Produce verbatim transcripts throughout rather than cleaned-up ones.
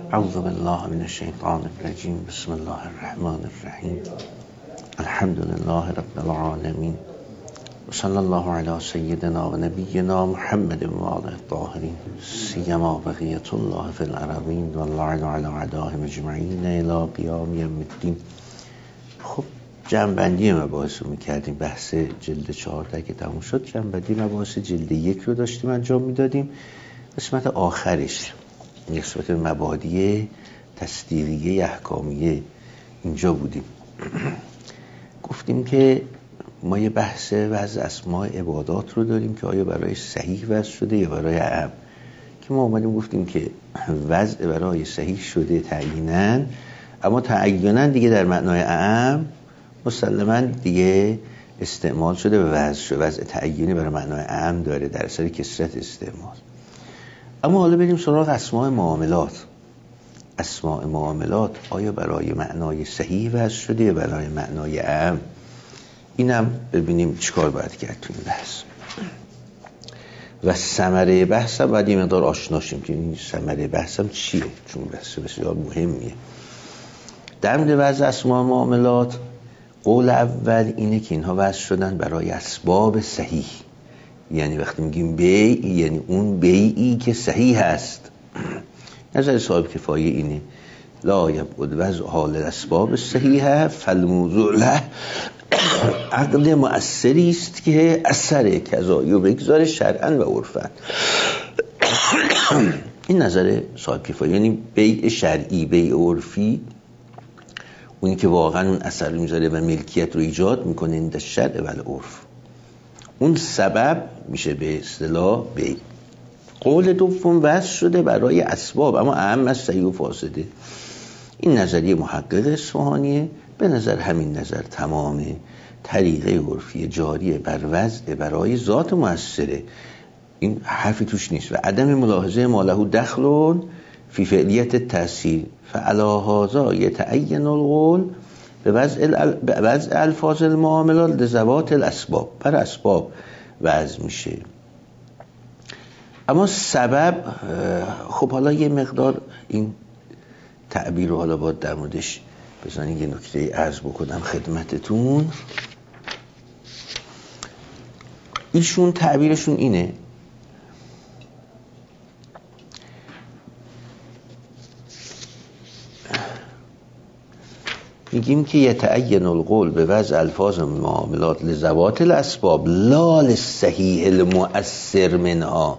اعوذ بالله من الشیطان الرجیم. بسم الله الرحمن الرحیم. الحمد لله رب العالمین و صلی الله علی سیدنا و نبینا محمد و آله الطاهرین سیما بقیة الله فی الارضین و اللعن علی اعدائهم اجمعین الی قیام یوم الدین. خب جمع‌بندی مباحث رو میکردیم. بحث جلد چهارده که تموم شد، جمع‌بندی مباحث جلد یک رو داشتیم انجام میدادیم. قسمت آخرش نسبت مبادی تصدیقیه احکامیه اینجا بودیم. گفتیم که ما یه بحث وضع اسماء عبادات رو داریم که آیا برای صحیح وضع شده یا برای عام. که ما اومدیم گفتیم که وضع برای صحیح شده تعییناً، اما تعییناً دیگه در معنای عام مسلماً دیگه استعمال شده به وضع شده. وضع تعیینی برای معنای عام داره در اثر کثرت استعمال. اما حالا بریم سراغ اسماء معاملات. اسماء معاملات آیا برای معنای صحیح وضع شده یا برای معنای عام؟ اینم ببینیم چیکار باید کرد تو این بحث. و ثمره بحثم باید یه مقدار آشنا شیم که این ثمره بحثم چیه، چون بحث بسیار مهمیه. در مورد وضع اسماء معاملات، قول اول اینه که اینها وضع شدن برای اسباب صحیح. یعنی وقتی میگیم بیع، یعنی اون بیعی که صحیح هست. نظر صاحب کفایه اینه لا یبعد وضع حال الاسباب صحیحه فالموضوع له عقد مؤثری است که اثر کذایی و بگذار شرعا و عرفا. این نظر صاحب کفایه، یعنی بیع شرعی، بیع عرفی، اونی که واقعا اون اثر رو میذاره و ملکیت رو ایجاد میکنه این در شرع و العرف، اون سبب میشه به اصطلاح بیع. قول دوم وضع شده برای اسباب اما اهم از صحیح و فاسده. این نظریه محقق اصفهانیه. به نظر همین نظر تمام طریقه عرفی جاریه بر وضع برای ذات مؤثره. این حرفی توش نیست. و عدم ملاحظه ما له دخل فی فعلیت التأثیر فعلی هذا یتعین القول به وضع الفاظ المعاملات لذوات الاسباب. بر اسباب وضع میشه. اما سبب، خب حالا یه مقدار این تعبیر رو حالا باید در موردش بزنین یه نکته عرض بکنم خدمتتون. ایشون تعبیرشون اینه میگیم که یتعین القول به وضع الفاظ معاملات لذوات الاسباب لا للصحیح المؤثر منها.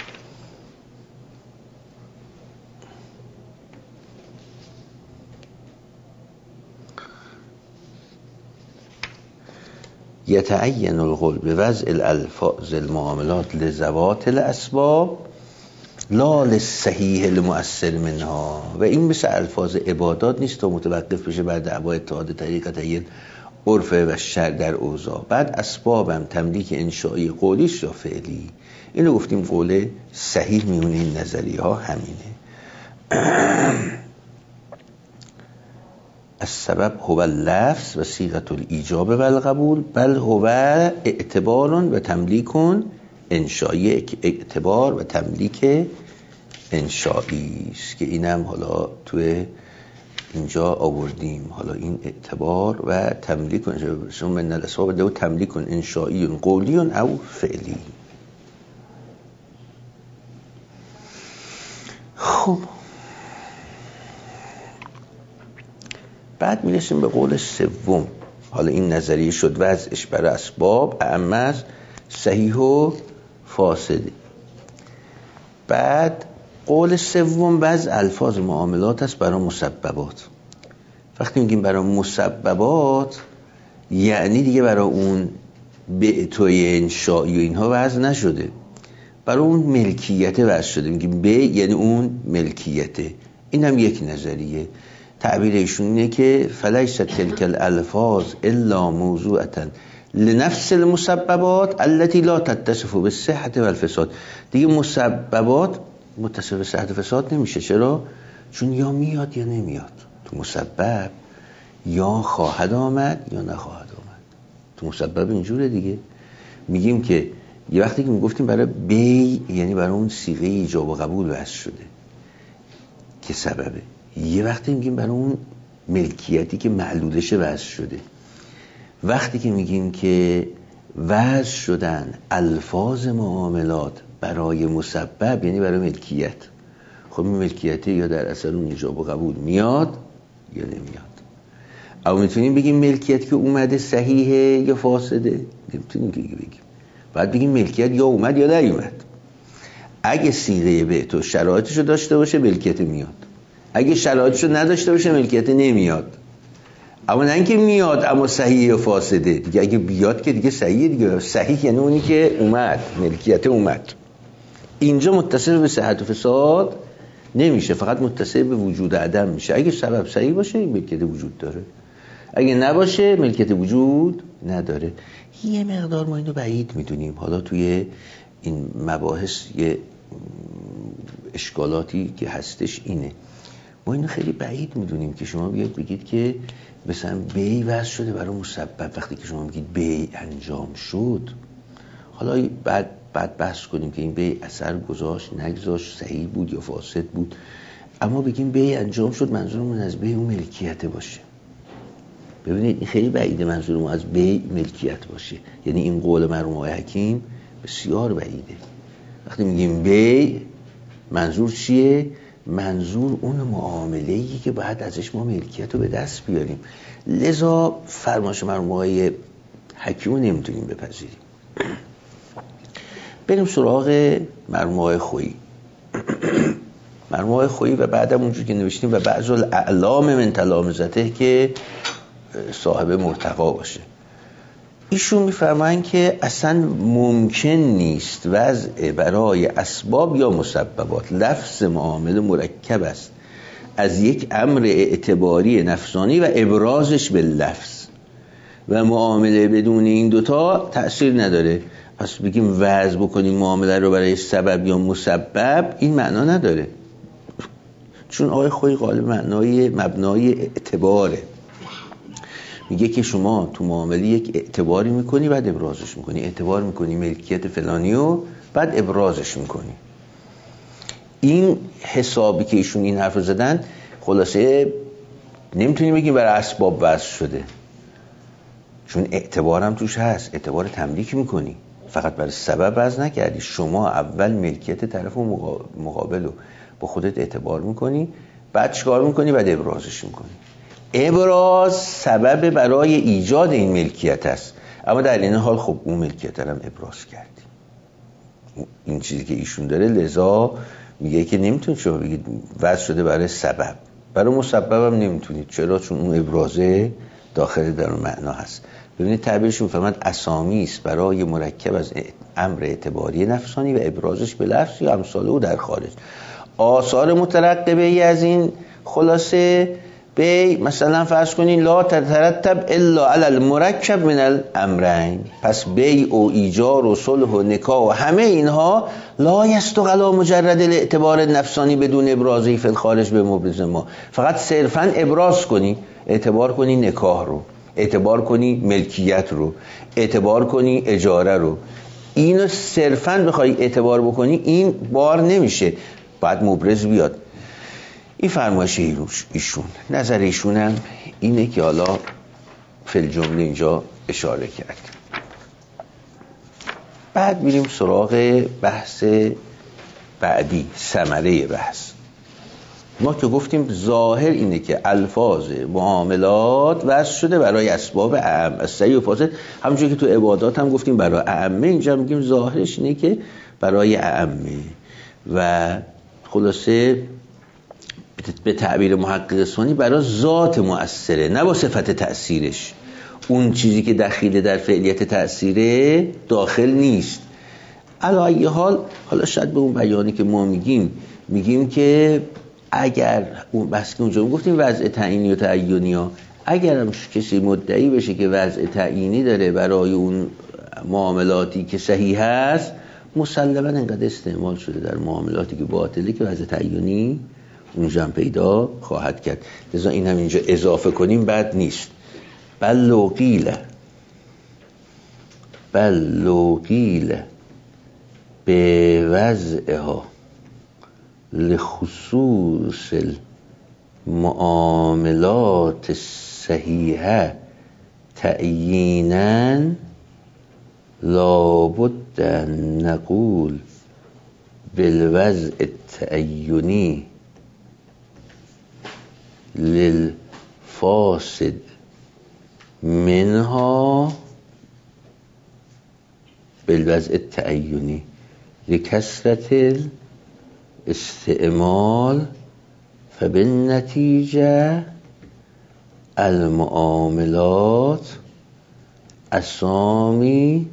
یتعین القول به وضع الالفاظ المعاملات لذوات الاسباب لا للصحیح المؤثر منها. و این مثل الفاظ عبادات نیست تا متوقف بشه بعد دعوا اتحاد طریقتین عرف و شرع در اوضاع. بعد اسبابم تملیک انشایی قولیش یا فعلی. اینو گفتیم قول صحیح میونه این نظریه ها همینه. السبب هو اللفظ و صیغه الایجاب و القبول بل هو اعتبار و تملیک انشایی. اعتبار و تملیک انشایی است که اینم حالا توی اینجا آوردیم. حالا این اعتبار و تملیک انشایی من الاسباب ده تملیک انشایی قولی او فعلی. خب بعد میرسیم به قول سوم. حالا این نظریه شد وضعش برای اسباب اعم از صحیح و فاسده. بعد قول سوم وضع الفاظ معاملات است برای مسببات. وقتی میگیم برای مسببات یعنی دیگه برای اون بیع انشایی و اینها وضع نشده، برای اون ملکیت وضع شده. میگیم بیع یعنی اون ملکیته. این هم یک نظریه. تعبیر ایشون اینه که فلیست تلک الالفاظ الا موضوعتا لنفس المسببات التي لا تتصف بالصحة والفساد. دیگه مسببات متصف به صحت و فساد نمیشه. چرا؟ چون یا میاد یا نمیاد. تو مسبب یا خواهد آمد یا نخواهد آمد. تو مسبب اینجوره دیگه. میگیم که یه وقتی که میگفتیم برای بیع یعنی برای اون صیغه ایجاب و قبول وضع شده. که سببه. یه وقتی میگیم برای اون ملکیتی که معلولش وضع شده. وقتی که میگیم که وضع شدن الفاظ معاملات برای مسبب، یعنی برای ملکیت. خب این ملکیت یا در اثر اون ایجاب و قبول میاد یا نمیاد. اما میتونیم بگیم ملکیت که اومده صحیحه یا فاسده؟ نمیتونیم که بگیم. باید بگیم ملکیت یا اومد یا نیومد. اگه صیغه بعت و شرایطشو داشته باشه ملکیت میاد، اگه شرایطشو نداشته باشه ملکیت نمیاد. اما نه اینکه میاد اما صحیح یا فاسده دیگه. اگه بیاد که دیگه صحیحه دیگه. صحیح یعنی اونی که اومد، ملکیت اومد. اینجا متصل به صحت و فساد نمیشه، فقط متصل به وجود عدم میشه. اگه سبب صحیح باشه این ملکیت وجود داره، اگه نباشه ملکیت وجود نداره. یه مقدار ما اینو بعید میدونیم. حالا توی این مباحث یه اشکالاتی که هستش اینه، ما اینو خیلی بعید میدونیم که شما بیاید بگید که مثلا بی وضع شده برای مسبب. وقتی که شما میگید بی انجام شد، حالا بعد بعد بحث کنیم که این بی اثر گذاشت نگذاشت، صحیح بود یا فاسد بود، اما بگیم بی انجام شد منظورمون از بی اون ملکیت باشه. ببینید این خیلی بعیده منظورمون از بی ملکیت باشه. یعنی این قول مرحوم آقای حکیم بسیار بعیده. وقتی میگیم بی منظور چیه؟ منظور اون معامله‌ای که باید ازش ما ملکیت رو به دست بیاریم. لذا فرمایش مرحوم آقای حکیم رو نمیتونیم بپذیریم. بریم سراغ مرحوم آقای خویی. مرحوم آقای خویی و بعدم اونجور که نوشتیم و بعض الاعلام من تلامذته که صاحب مرتقا باشه، ایشون میفرمایند که اصلا ممکن نیست وضع برای اسباب یا مسببات لفظ معامله مرکب است از یک امر اعتباری نفسانی و ابرازش به لفظ، و معامله بدون این دوتا تأثیر نداره. پس بگیم وضع بکنیم معامله رو برای سبب یا مسبب، این معنا نداره، چون آقای خویی غالب معنای مبنای اعتباره. میگه که شما تو معامله یک اعتباری میکنی بعد ابرازش میکنی، اعتبار میکنی ملکیت فلانیو بعد ابرازش میکنی. این حسابی که ایشون این حرف رو زدن، خلاصه نمیتونی بگیم برای اسباب وضع شده، چون اعتبار هم توش هست، اعتبار تملیک میکنی، فقط برای سبب وضع نکردی. شما اول ملکیت طرف مقابل رو با خودت اعتبار میکنی، بعد چیکار میکنی؟ بعد ابرازش میکنی. ابراز سبب برای ایجاد این ملکیت است، اما در این حال خب اون ملکیت هم ابراز کردی. این چیزی که ایشون داره، لذا میگه که نمیتونید شما بگید وضع شده برای سبب، برای مسبب هم نمیتونید. چرا؟ چون اون ابرازه داخل در اون معنا هست. ببینید تعبیرشون فرمود اسامی است برای مرکب از امر اعتباری نفسانی و ابرازش به لفظ یا امثال او در خارج. آثار مترقبه ای از این خلاصه بی مثلا فرض کنین لا تترتب الا علی المرکب من الامرین، پس بی او ایجار و صلح و نکاح و همه اینها لا یستغلا مجرد الاعتبار نفسانی بدون ابرازی فی الخارج به مبرز ما. فقط صرفا ابراز کنی، اعتبار کنی نکاح رو، اعتبار کنی ملکیت رو، اعتبار کنی اجاره رو، اینو صرفا بخوای اعتبار بکنی این بار نمیشه، باید مبرز بیاد. این فرمایش ایشون. نظر ایشون هم اینه که حالا فی الجمله اینجا اشاره کرد. بعد میریم سراغ بحث بعدی، ثمره بحث. ما که گفتیم ظاهر اینه که الفاظ معاملات وضع شده برای اسباب اعم، از صحیح و فاسد. همونجوری که تو عبادات هم گفتیم برای اعمه، اینجا میگیم ظاهرش اینه که برای اعمه. و خلاصه به تعبیر محقق ثانی برای ذات مؤثره، نه با صفت تأثیرش. اون چیزی که دخیله در فعلیت تأثیره داخل نیست. علی ای حال، حالا شاید به اون بیانی که ما میگیم میگیم که اگر اون بس که اونجا گفتیم وضع تعیینی و تعیینی ها، اگر هم کسی مدعی بشه که وضع تعیینی داره برای اون معاملاتی که صحیح هست، مسلما انقدر استعمال شده در معاملاتی که باطله که وضع تعیینی اونجا هم پیدا خواهد کرد. لذا این هم اینجا اضافه کنیم بد نیست. بل لو قیل بل لو قیل به وضعها لخصوص المعاملات الصحیحه تعیینا لابد ان نقول بالوضع التعینی للفاسد منها بالوضع التعینی لکثرت الاستعمال فبالنتیجه المعاملات اسامی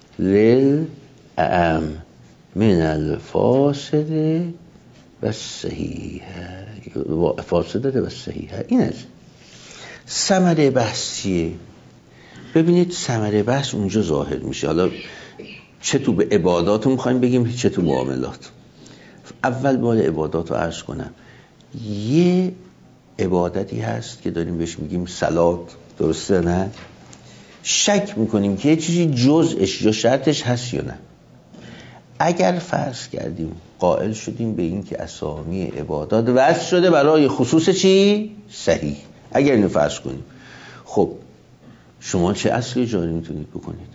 للأعم من الفاسد و الصحیح فاسده و صحیح. این از ثمره بحث چیه؟ ببینید ثمره بحث اونجا ظاهر میشه. حالا چه تو به عبادات رو میخوایم بگیم چه تو معاملات. اول باید عبادات رو عرض کنم. یه عبادتی هست که داریم بهش میگیم صلات، درسته نه؟ شک میکنیم که یه چیزی جزءش یا شرطش هست یا نه. اگر فرض کردیم قائل شدیم به این که اسامی عبادات وضع شده برای خصوص چی؟ صحیح. اگر اینو فرض کنیم، خب شما چه اصلی جاری میتونید بکنید؟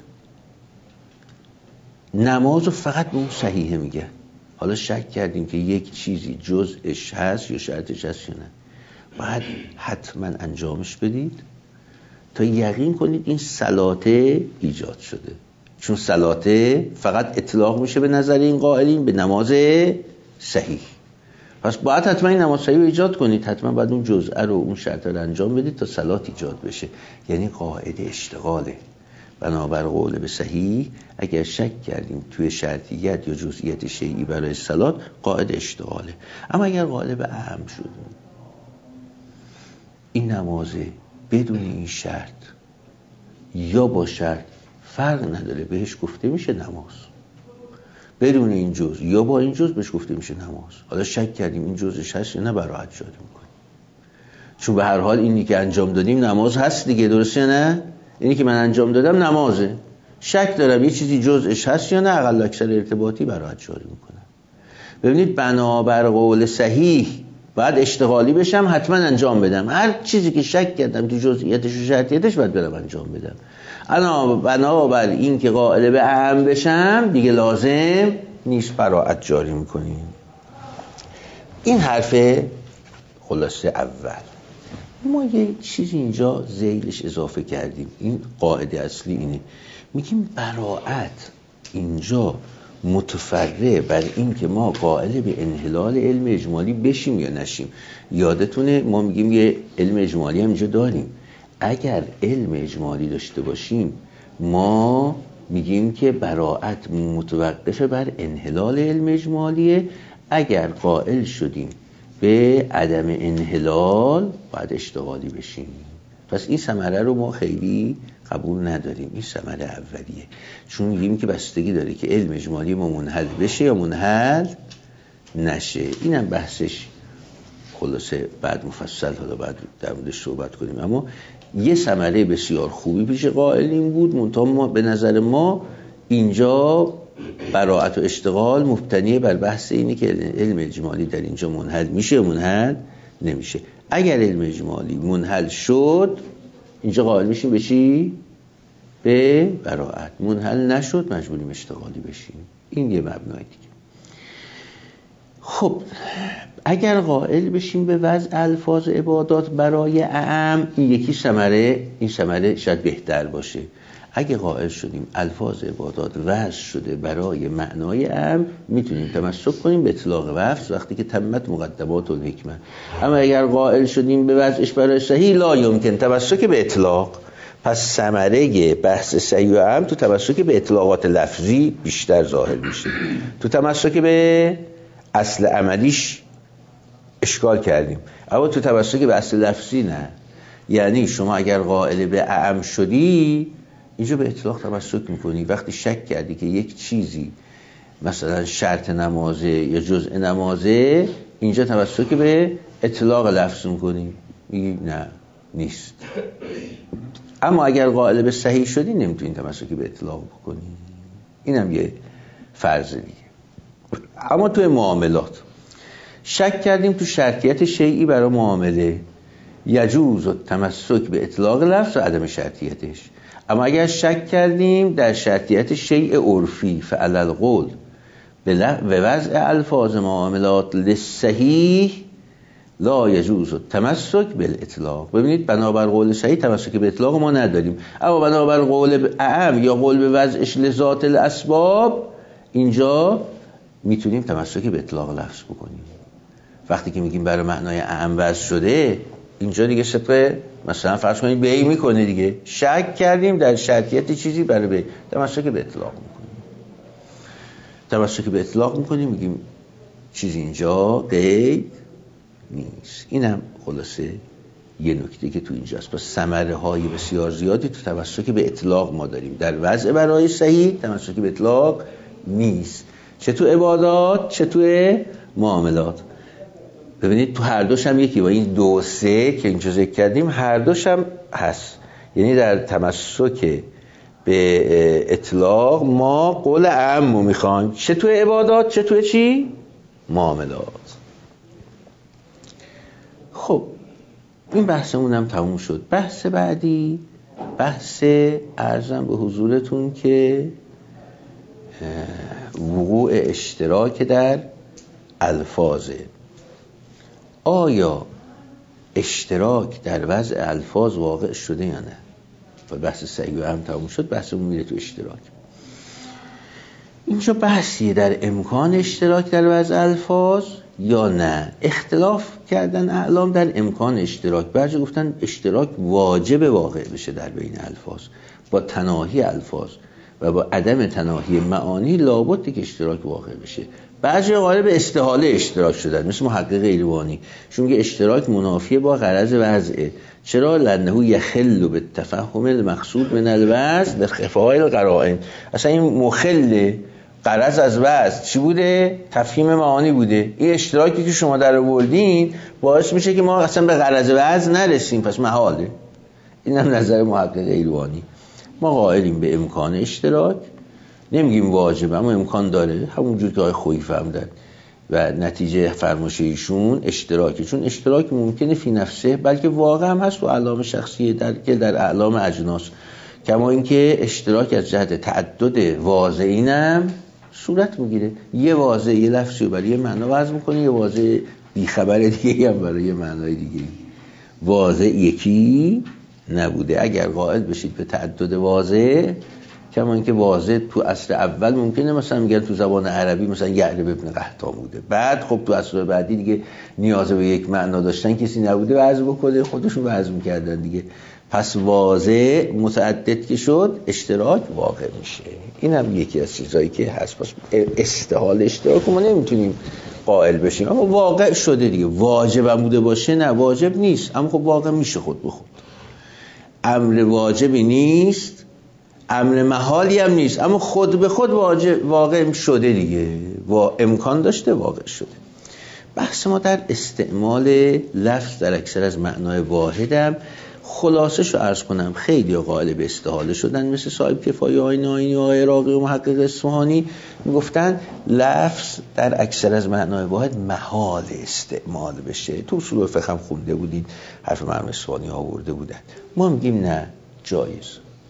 نمازو فقط به اون صحیحه میگه. حالا شک کردیم که یک چیزی جزءش هست یا شرطش هست یا نه، باید حتما انجامش بدید تا یقین کنید این صلاته ایجاد شده. چون صلاته فقط اطلاق میشه به نظر این قائلین به نماز صحیح. پس باید حتما این نماز صحیح رو ایجاد کنید، حتما باید اون جزء رو اون شرط رو انجام بدید تا صلات ایجاد بشه. یعنی قاعده اشتغاله. بنابر قول به صحیح اگر شک کردیم توی شرطیت یا جزئیت شیئی برای صلات، قاعده اشتغاله. اما اگر قائل به اهم شد این نمازه بدون این شرط یا با شرط فرق نداره، بهش گفته میشه نماز. بدون این جز یا با این جز بهش گفته میشه نماز. حالا شک کردیم این جزش هست یا نه، براحت جاری میکنیم. چون به هر حال اینی که انجام دادیم نماز هست دیگه، درسته نه؟ اینی که من انجام دادم نمازه. شک دارم یه چیزی جزش هست یا نه، اقل اکثر ارتباطی براحت جاری میکنم. ببینید بنابر قول صحیح بعد اشتغالی بشم، حتما انجام بدم. هر چیزی که شک کردم تو جزئیاتش و شرطیاتش باید برم انجام بدم. انا بنابر این که قائل به اهم بشم دیگه لازم نیست براحت جاری میکنیم. این حرف خلاصه اول. ما یه چیزی اینجا ذیلش اضافه کردیم. این قاعده اصلی اینه، میگیم براحت اینجا متفرع بر این که ما قائل به انحلال علم اجمالی بشیم یا نشیم. یادتونه ما میگیم یه علم اجمالی هم اینجا داریم. اگر علم اجمالی داشته باشیم ما میگیم که براحت متوقف بر انحلال علم اجمالیه. اگر قائل شدیم به عدم انحلال باید اشتغالی بشیم. پس این ثمره رو ما خیلی قبول نداریم. این ثمره اولیه، چون میگیم که بستگی داره که علم اجمالی ما منحل بشه یا منحل نشه. اینم بحثش خلاصه بعد مفصل حالا بعد در موردش صحبت کنیم. اما یه ثمره بسیار خوبی پیش قائلین بود، منتها ما به نظر ما اینجا براءت و اشتغال مبتنی بر بحث اینه که علم اجمالی در اینجا منحل میشه یا منحل نمیشه. اگر علم اجمالی منحل شد اینجا قائل میشیم به چی؟ به براءت. منحل نشد مجبوریم اشتغالی بشیم. این یه مبنای دیگه. خب اگر قائل بشیم به وضع الفاظ عبادات برای اعم، این یکی ثمره، این ثمره شاید بهتر باشه. اگه قائل شدیم الفاظ عبادات وضع شده برای معنای اعم، میتونیم تمسک کنیم به اطلاق وفظ وقتی که تمت مقدمات و حکمه. اما اگر قائل شدیم به وضعش برای صحیح، لا یمکن تمسک به اطلاق. پس ثمره بحث صحیح و اعم تو تمسک به اطلاقات لفظی بیشتر ظاهر میشه. تو تمسک به اصل عملیش اشکال کردیم، اما تو تمسک به اصل لفظی نه. یعنی شما اگر قائل به اعم شدی اینجا به اطلاق تمسک میکنی. وقتی شک کردی که یک چیزی مثلا شرط نمازه یا جزء نمازه، اینجا تمسک به اطلاق لفظ میکنی، میگی نه نیست. اما اگر قائل به صحیح شدی نمیتونی تمسک به اطلاق بکنی. اینم یه فرض دیگه. اما توی معاملات شک کردیم تو شرطیت شیئی برای معامله، یجوز التمسک به اطلاق لفظ و عدم شرطیتش. اما اگر شک کردیم در شرطیت شیء عرفی، فعل القول به وضع الفاظ معاملات للصحیح لا یجوز التمسک بالاطلاق. ببینید بنابر قول صحیح تمسک به اطلاق ما نداریم، اما بنابر قول اعم یا قول به وضعش لذات الاسباب اینجا میتونیم تمسک به اطلاق لفظ بکنیم. وقتی که میگیم برای معنای اعم وضع شده، اینجا دیگه صدق مثلا فرض کنید به ای میکنه دیگه، شک کردیم در شرطیت چیزی برای به تمسک به اطلاق میکنیم، تمسک به اطلاق میکنیم، میگیم چیزی اینجا قید نیست. اینم خلاصه یه نکته که تو اینجاست. پس ثمره های بسیار زیادی تو تمسک به اطلاق ما داریم. در وضع برای صحیح تمسک به اطلاق نیست، چه تو عبادات چه تو معاملات. ببینید تو هر دوش هم یکی با این دو سه که اینجا ذکر کردیم هر دوش هم هست. یعنی در تمسک به اطلاق ما قول عام رو میخوایم، چه تو عبادات چه تو چی؟ معاملات. خب این بحثمون هم تموم شد. بحث بعدی بحث عرضم به حضورتون که وقوع اشتراک در الفاظه. آیا اشتراک در وضع الفاظ واقع شده یا نه؟ و بحث صحیح هم تموم شد، بحثمون میره تو اشتراک. اینجا بحثیه در امکان اشتراک در وضع الفاظ یا نه. اختلاف کردن اعلام در امکان اشتراک. بعضی گفتن اشتراک واجب واقع بشه در بین الفاظ، با تناهی الفاظ و با عدم تناهی معانی لابد که اشتراک واقع بشه. بعضی قائل به استحاله اشتراک شدن، مثل محقق ایروانی شون میگه اشتراک منافی با غرض وضعه. چرا؟ لانه یخل بالتفهم المقصود من الوضع بخفای القرائن. اصلا این مخل غرض از وضع چی بوده؟ تفهیم معانی بوده. این اشتراکی که شما در آوردین باعث میشه که ما اصلا به غرض وضع نرسیم، پس محاله. اینم نظر محقق ایروانی. ما قائلیم به امکان اشتراک، نمیگیم واجب اما امکان داره، همونجور که آقای خویی فهمیدن و نتیجه فرمایش ایشون اشتراکی، چون اشتراک ممکنه فی نفسه بلکه واقع هم هست تو اعلام شخصیه در که در اعلام اجناس، کما اینکه اشتراک از جهت تعدد واضعینم صورت میگیره. یه واضع یه لفظی برای یه معنا وضع میکنه، یه واضع بیخبر دیگه هم برای یه معنای دیگه. واضع یکی نبوده. اگر قائل بشید به تعدد واضع، کما اینکه واضح تو اصل اول ممکنه مثلا میگن تو زبان عربی مثلا یعرب ابن قحطان بوده، بعد خب تو اصل بعدی دیگه نیاز به یک معنا داشتن کسی نبوده وضع بکنه، خودشون وضع میکردن دیگه. پس واضح متعدد که شد اشتراک واقع میشه. این هم یکی از چیزایی که هست. پس استحال اشتراک ما نمیتونیم قائل بشیم، اما واقع شده دیگه. واجب بوده باشه نه، واجب نیست، اما خب واقع میشه خود به خود. امر واجبی نیست، امر محالی هم نیست، اما خود به خود واجب واقع شده دیگه، و امکان داشته واقع شده. بحث ما در استعمال لفظ در اکثر از معنای واحدم خلاصش رو عرض کنم. خیلی قائل به استحاله شدن، مثل صاحب کفایه های ناینی و آقای عراقی و محقق اصفهانی میگفتن لفظ در اکثر از معنای واحد محال استعمال بشه. تو اصول فقه هم خونده بودید، حرف مرحوم اصفهانی آورده بودن. ما میگیم نه، جایز.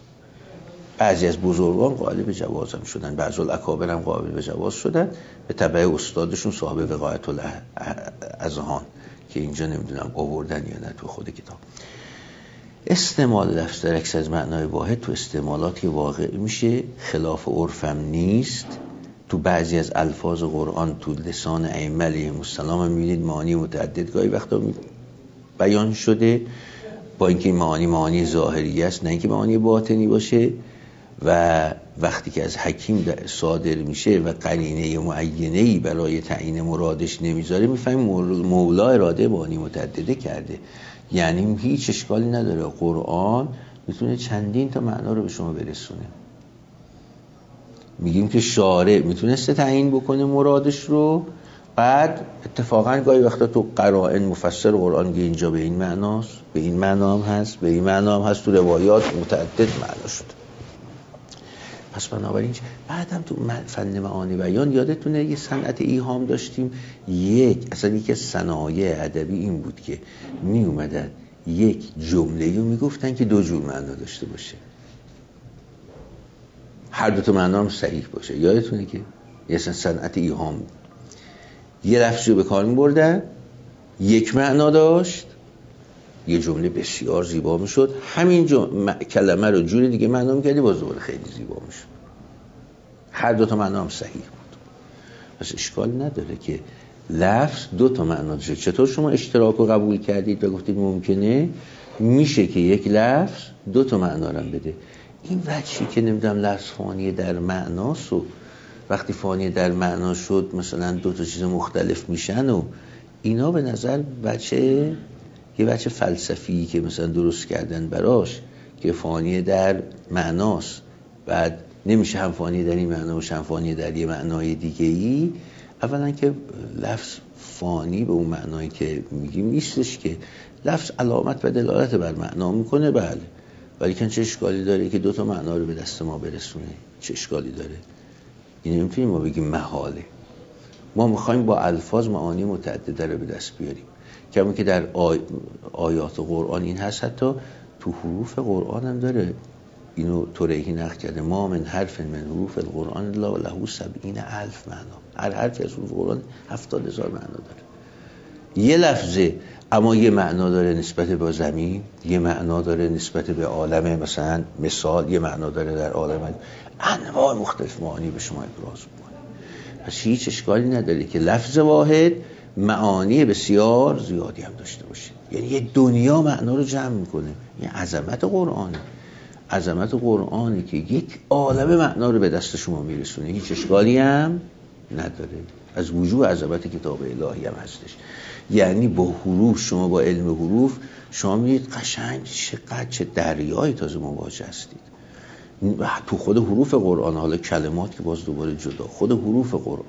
بعضی از بزرگان قائل به جواز هم شدن، بعضی الاکابر هم قائل به جواز شدن، به تبع استادشون صاحب وقایت الاذهان که اینجا نمیدونم آوردن یا نه تو خود کتاب. استعمال لفظ در اکثر از معنای واحد تو استعمالاتی واقع میشه، خلاف عرفم نیست. تو بعضی از الفاظ قرآن تو لسان ائمه علیهم السلام هم میبینید معانی متعدد گاهی وقتا بیان شده، با اینکه معانی معانی ظاهری است نه اینکه معانی باطنی باشه. و وقتی که از حکیم صادر میشه و قرینه معینه‌ای برای تعیین مرادش نمیذاره، میفهمیم مولا اراده معانی متعدده کرده. یعنی هیچ اشکالی نداره، قرآن میتونه چندین تا معنا رو به شما برسونه. میگیم که شارع میتونسته تعیین بکنه مرادش رو، بعد اتفاقا گاهی وقتا تو قرائن مفسر قرآن که اینجا به این معناست، به این معنا هم هست، به این معنا هم هست، تو روایات متعدد معنا شده. پس بنابراین بعدم تو فن معانی بیان یادتونه یه صنعت ایهام داشتیم، یک اصلا یکی از صنایع ادبی این بود که می اومدن یک جمله رو میگفتن که دو جور معنا داشته باشه، هر دو تا معنا هم صحیح باشه. یادتونه که یه صنعت ایهام بود. یه لفظی رو به کار می‌بردن، یک معنا داشت، یه جمله بسیار زیبا میشد، همین جمله کلمه رو جور دیگه معنا می‌کردی باز دوباره خیلی زیبا میشد، هر دو تا معنا هم صحیح بود. پس اشکال نداره که لفظ دو تا معنا داشته. چطور شما اشتراک رو قبول کردید و گفتید ممکنه میشه که یک لفظ دو تا معنا رو بده؟ این وجهی که نمیدونم لفظ فانی در معناست و وقتی فانی در معنا شد مثلا دو تا چیز مختلف میشن و اینا، به نظر بچه یه بچه فلسفی که مثلا درست کردن براش که فانی در معناست، بعد نمیشه هم فانی در این معنا و هم فانی در یه معنای دیگه ای. اولا که لفظ فانی به اون معنایی که میگیم نیستش، که لفظ علامت و دلالت بر معنا میکنه، بله، ولی که چه اشکالی داره که دو تا معنا رو به دست ما برسونه؟ چه اشکالی داره؟ این نمیتونیم ما بگیم محاله. ما میخوایم با الفاظ معانی متعدده رو به دست بیاریم، کما که در آی... آیات قرآن این هست، حتی تو حروف قرآن هم داره. اینو توریحی نقل کرده: ما من حرف من حروف القرآن الا له سبعین الف معنا. هر حرفی از حروف قرآن هفتاد هزار معنا داره. یه لفظه اما یه معنا داره نسبت به زمین، یه معنا داره نسبت به عالم، مثلا مثال یه معنا داره در عالم، انواع مختلف معانی به شما ابراز میکنه. پس هیچ اشکالی نداره که لفظ واحد معانی بسیار زیادی هم داشته باشه، یعنی یه دنیا معنا رو جمع میکنه. این عظمت قرآنه، عظمت قرآنی که یک عالم معنا رو به دست شما میرسونه، هیچ اشکالی هم نداره. از وجوه عظمت کتاب الهی هم هستش. یعنی با حروف، شما با علم حروف شما میدید قشنگ چقدر چه دریایی تازه مواجه هستید تو خود حروف قرآن. حالا کلمات که باز دوباره جدا، خود حروف قرآن.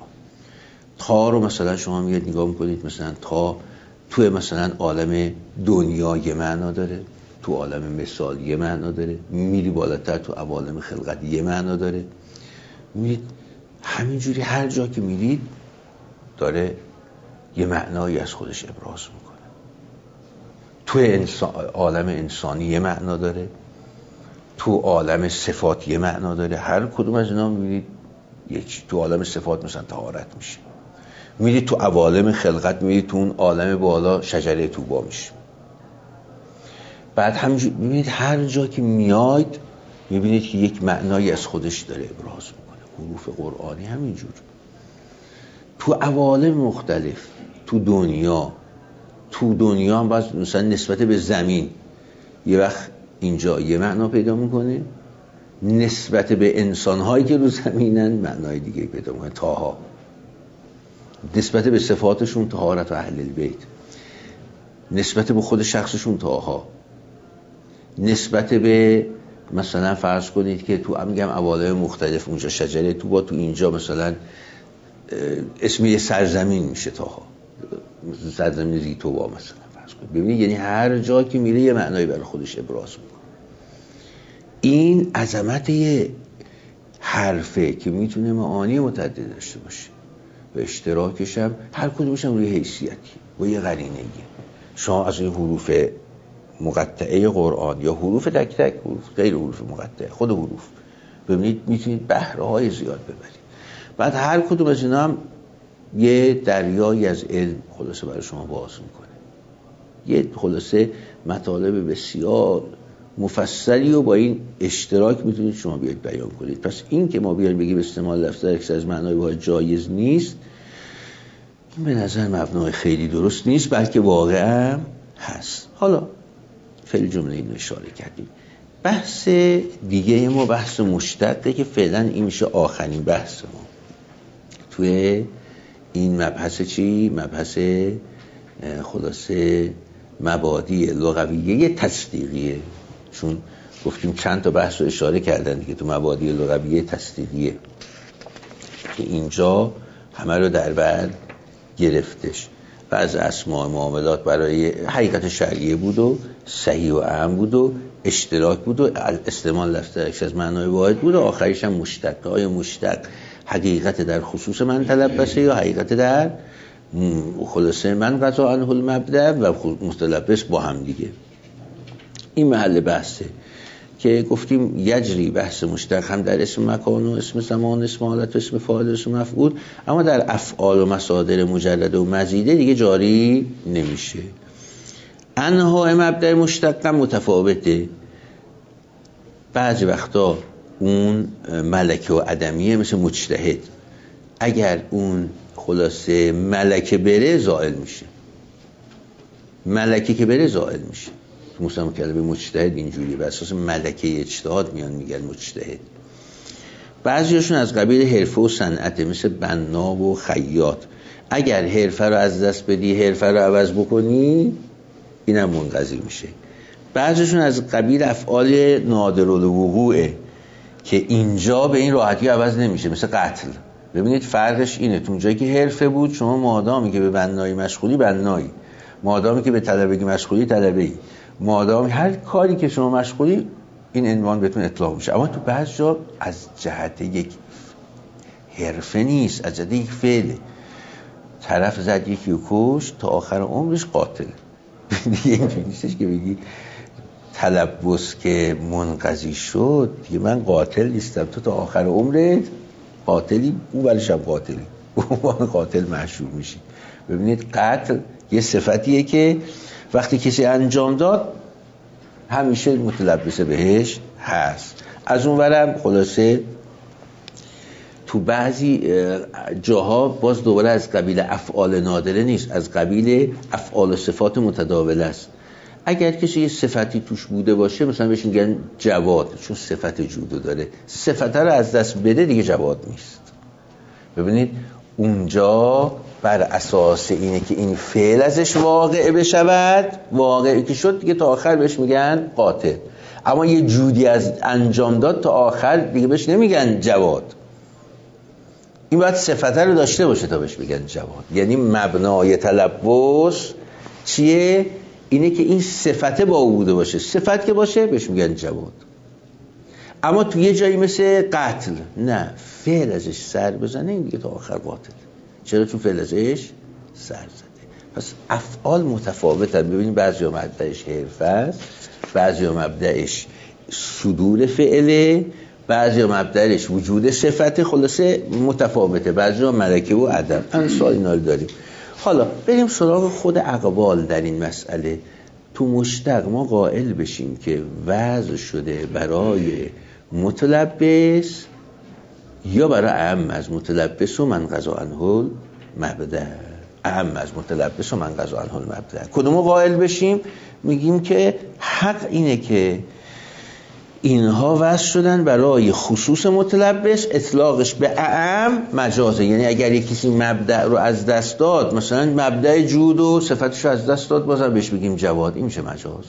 تا رو مثلا شما میاد نگاه میکنید، مثلا تا توی مثلا عالم دنیا یه معنا داره، تو عالم مثال یه معنا داره، میری بالاتر تو عوالم خلقت یه معنا داره. میرید همینجوری هر جا که میرید داره یه معنایی از خودش ابراز میکنه. توی انسان، عالم انسانی یه معنا داره، تو عالم صفات یه معنا داره. هر کدوم از اینا میبینید یک، تو عالم صفات مثلا طهارت میشه، میرید تو عوالم خلقت میرید تو اون عالم بالا شجره طوبا میشه. بعد همینجور میبینید هر جا که میاید میبینید که یک معنایی از خودش داره ابراز میکنه. حروف قرآنی همینجور تو عوالم مختلف، تو دنیا، تو دنیا هم باز مثلا نسبت به زمین یه وقت اینجا یه معنا پیدا میکنه، نسبت به انسان‌هایی که رو زمینن معنای دیگه پیدا میکنه. تاها نسبت به صفاتشون طهارت و اهل البیت، نسبت به خود شخصشون تاها، نسبت به مثلا فرض کنید که تو میگم عوالم مختلف، اونجا شجره تو با تو اینجا مثلا اسم یه سرزمین میشه تاها، سرزمین زیتوبا مثلا فرض کنید. ببینید یعنی هر جا که میره یه معنایی برای خودش ابراز میکنه. این عظمت یه حرفه که میتونه معانی متعدد داشته باشه و اشتراکش هم هر کدومش هم روی حیثیتی و یه قرینه‌ای. شما از این حروف مقطعه قرآن یا حروف تک تک، حروف غیر حروف مقطعه، خود حروف، ببینید میتونید بهره‌های زیاد ببرید. بعد هر کدوم از اینا هم یه دریایی از علم خلاصه برای شما باز میکنه. یه خلاصه مطالب بسیار مفصلی و با این اشتراک میتونید شما بیاید بیان کنید. پس این که ما بیایم بگیم استعمال لفظ در اکثر از معنای واحد جایز نیست، این به نظر مبنای خیلی درست نیست، بلکه واقعا هست. حالا فعل جمله اینو اشاره کردیم. بحث دیگه ما بحث مشتقه که فعلا این میشه آخرین بحث ما توی این مبحث. چی؟ مبحث خلاصه مبادی لغویه تصدیقیه، چون گفتیم چند تا بحث رو اشاره کردن دیگه تو مبادی لغویه تصدیقیه که اینجا همه رو در بر گرفتش. بعض اسماء معاملات برای حقیقت شرعیه بود و صحیح و اهم بود و اشتراک بود و استعمال لفظش از معنای واحد بود و آخریش هم مشتق. آیا مشتق حقیقت در خصوص من تلبسه یا حقیقت در خلاصه من قضا عنه المبدأ و متلبس با هم دیگه؟ این محل بحثه که گفتیم یجری بحث مشتق هم در اسم مکان و اسم زمان، اسم حالت و اسم فاعل و اسم مفعول، اما در افعال و مصادر مجرد و مزیده دیگه جاری نمیشه. انواع مبدأ مشتق متفاوته. بعضی وقتا اون ملکه و عدمیه، مثل مجتهد، اگر اون خلاصه ملکه بره زائل میشه، ملکه که بره زائل میشه. مثلا کلمه مجتهد اینجوریه، بر اساس ملکه اجتهاد میان میگن مجتهد. بعضیاشون از قبیل حرفه و صنعته، مثل بنا و خیاط. اگر حرفه رو از دست بدی، حرفه رو عوض بکنی، اینم منقضی میشه. بعضیشون از قبیل افعال نادر الوقوعه که اینجا به این راحتی عوض نمیشه، مثل قتل. ببینید فرقش اینه، تو جایی که حرفه بود شما مادامی که به بنایی مشغولی بنایی، مادامی که به طلبگی مشغولی طلبه‌ای، مادامی هر کاری که شما مشغولی این عنوان بهتون اطلاق میشه. اما تو بعض جا از جهت یک حرفه نیست، از جهت یک فعله. طرف زد یکی و کش تا آخر عمرش قاتل. دیگه اینجوری نیستش که بگی تلبس که منقضی شد دیگه من قاتل نیستم، تو تا آخر عمرت قاتلی، او برش هم قاتلی، او قاتل محشور میشی. ببینید قتل یه صفتیه که وقتی کسی انجام داد همیشه متلبس بهش هست. از اون ورم خلاصه تو بعضی جاها باز دوباره از قبیل افعال نادره نیست، از قبیل افعال و صفات متداوله است. اگر کسی یه صفتی توش بوده باشه مثلا بهش میگن جواد، چون صفت جودو داره، صفت رو از دست بده دیگه جواد نیست. ببینید اونجا بر اساس اینه که این فعل ازش واقع بشود، واقعی که شد دیگه تا آخر بهش میگن قاتل. اما یه جودی از انجام داد تا آخر دیگه بهش نمیگن جواد. این باید صفت رو داشته باشه تا بهش بگن جواد. یعنی مبنای تلبس چیه؟ اینه که این صفت با او بوده باشه. صفت که باشه بهش میگن جواد. اما تو یه جایی مثل قتل نه، فعل ازش سر بزنه این دیگه تا آخر قاتل. چرا؟ چون فعل ازش سر زده. پس افعال متفاوتن. ببینید بعضیا مبدأش حرفه است، بعضیا مبدأش صدور فعله، بعضیا مبدأش وجود صفت، خلاصه متفاوته. بعضیا ملکه و عدم. امثال اینا رو داریم. حالا بریم سراغ خود اقوال در این مسئله. تو مشتق ما قائل بشیم که وضع شده برای متلبس یا برای اعم از متلبس و من قضا عنه المبدأ. اعم از متلبس و من قضا عنه المبدأ. کدومو قائل بشیم؟ میگیم که حق اینه که اینها وضع شدن برای خصوص متلبس، اطلاقش به اعم مجازه. یعنی اگر یک کسی مبدأ رو از دست داد، مثلا مبدأ جود و صفتش رو از دست داد، بازم بهش بگیم جواد، این میشه مجاز.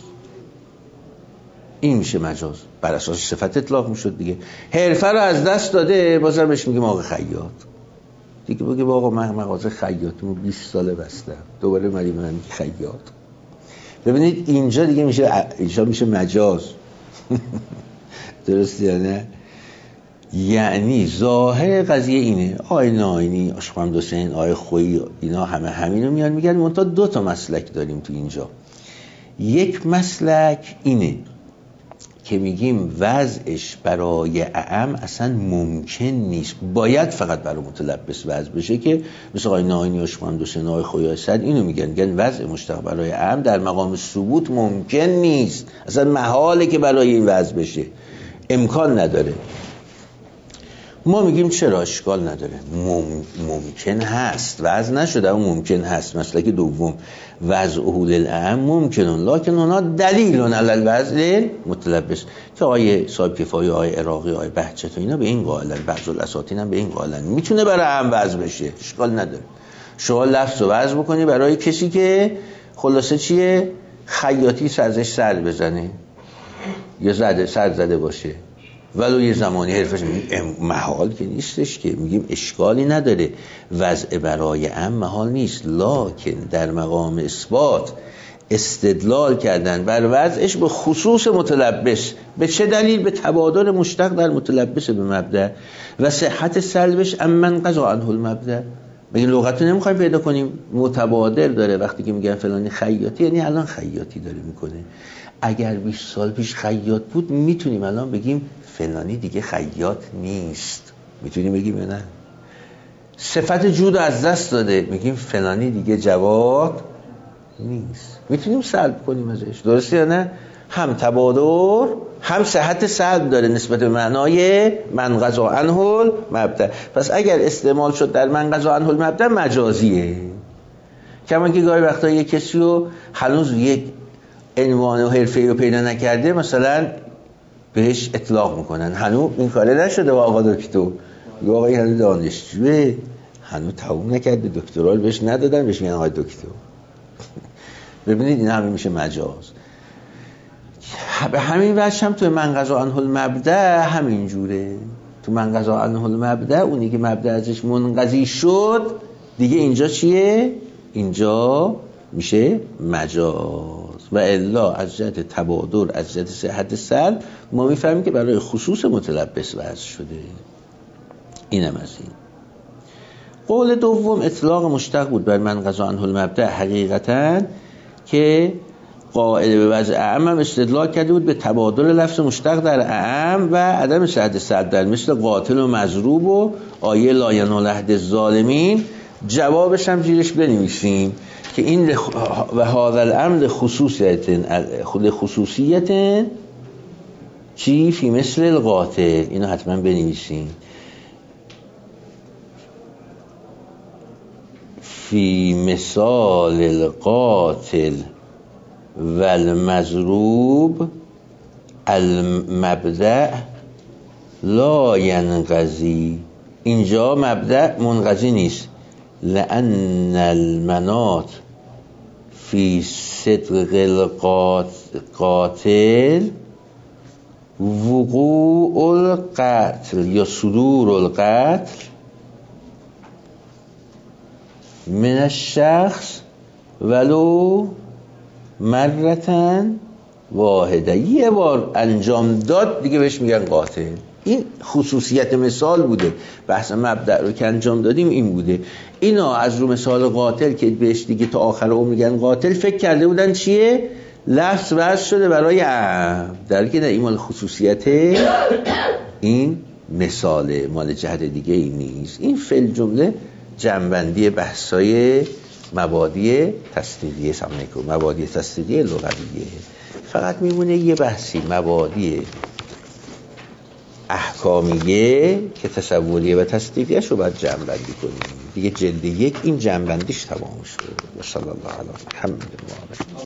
این میشه مجاز، بر اساس صفت اطلاق میشد دیگه. حرفه رو از دست داده، بازم بهش میگیم آقا خیاط. دیگه بگیم آقا من مغازه خیاطمو بیست ساله بستم، دوباره اومدی من میگی خیاط. ببینید اینجا دیگه میشه، اینجا میشه مجاز. درست یا نه؟ یعنی ظاهر قضیه اینه، آقای ناینی، آشقام حسین، آقای خویی، اینا همه همینو میان میگن. منتها دو تا مسلک داریم تو اینجا. یک مسلک اینه که میگیم وضعش برای اعم اصلا ممکن نیست، باید فقط برای متلبس وضع بشه، که مثل آقای ناینی، آشقام حسین، آقای خویی صد اینو میگن، میگن وضع مشتق برای اعم در مقام ثبوت ممکن نیست، اصلا محاله که برای این وضع بشه، امکان نداره. ما میگیم چرا؟ اشکال نداره، مم... ممکن هست، وضع نشده اما ممکن هست. مسلک دوم وضع اهول الاعم ممکنون لکن اونا دلیلون علی الوضع متلبس، که آقای صاحب کفایه، آقای عراقی، آقای بهجت و اینا به این قائلن، بعض الاساطین هم به این قائلن میتونه برای اعم وضع بشه، اشکال نداره. شما لفظ رو وضع بکنی برای کسی که خلاصه چیه؟ خیاطی ازش سر بزنه یا زده سر زده باشه، ولو یه زمانی حرفش محال که نیستش، که میگیم اشکالی نداره، وضع برای ام محال نیست، لکن در مقام اثبات استدلال کردن بر وضعش به خصوص متلبس. به چه دلیل؟ به تبادر مشتق در متلبس به مبدأ و صحت سلبش امن قضا عنه المبدأ. مگه لغت رو نمیخوایم پیدا کنیم؟ متبادر داره. وقتی که میگن فلانی خیاطی یعنی الان خیاطی داره میکنه. اگر بیست سال پیش خیاط بود میتونیم الان بگیم فلانی دیگه خیاط نیست. میتونیم بگیم نه. صفت جود از دست داده، میگیم فلانی دیگه جواد نیست. میتونیم سلب کنیم ازش، درسته یا نه؟ هم تبادر هم صحت سلب داره نسبت به معنای من قضا عنه المبدأ. پس اگر استعمال شد در من قضا عنه المبدأ مجازیه. کما که گاهی وقتا یک کسی رو هنوز یک عنوان و حرفه‌ای رو پیدا نکرده مثلا بهش اطلاق میکنن، هنوز این کاره نشده با آقا دکتر، یا آقای هنوز دانشجوه، هنوز تموم نکرده، دکترال بهش ندادن، بهش میگن آقای دکتر. ببینید این همه میشه مجاز. به همین وجه هم تو من قضا عنه المبدأ همین جوره. تو من قضا عنه المبدأ اونی که مبدأ ازش منقضی شد دیگه اینجا چیه؟ اینجا میشه مجاز. و الا از جهت تبادر، از جهت صحت سلب ما میفهمیم که برای خصوص متلبس وضع شده. اینم از این. قول دوم اطلاق مشتق بود بر من قضا عنه المبدأ حقیقتاً، که قائل به وضع اعم هم استدلال کرده بود به تبادل لفظ مشتق در اعم و عدم صحت سلب در مثل قاتل و مضروب و آیه لا ینال عهد الظالمین. جوابش هم زیرش بنویسیم که این و هذا الامر خصوصیت خود خصوصیت چی فی مثل القاتل. اینو حتما بنویسیم. فی مثال القاتل و المضروب المبدأ لا ینقضی. اینجا مبدأ منقضی نیست. لأن المناط فی صدق القاتل وقوع القتل یا صدور القتل من الشخص ولو مرتن واحده. یه بار انجام داد دیگه بهش میگن قاتل. این خصوصیت مثال بوده. بحث مبدأ رو که انجام دادیم این بوده. اینا از رو مثال قاتل که بهش دیگه تا آخر عمر میگن قاتل فکر کرده بودن چیه؟ لفظ وضع شده برای عام، در که نه، این مال خصوصیت این مثاله، مال جهت دیگه این نیست. این فعل جمله جمع‌بندی بحثای مبادی تصدیقیه سمنکو مبادی تصدیقیه لغویه. فقط میمونه یه بحثی مبادی احکامیه که تصوریه و تصدیقیه شو باید جمع‌بندی کنیم دیگه. جلد یک این جمع‌بندیش تمام شد. و صلی الله علی محمد.